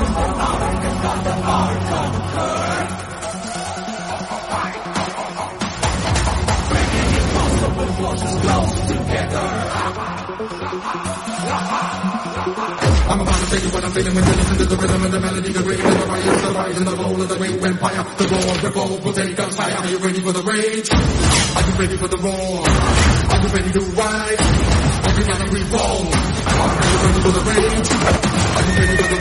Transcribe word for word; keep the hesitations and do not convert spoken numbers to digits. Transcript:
I'm about to tell you what I'm feeling when you listen to the rhythm and the melody, the rhythm and the rise, the rise and the roll of the great empire. The roar, the roll will take us higher. Are you ready for the rage? Are you ready for the roar? Are you ready to ride? Are you gonna revolve? Are you ready for the rage? Are you ready for the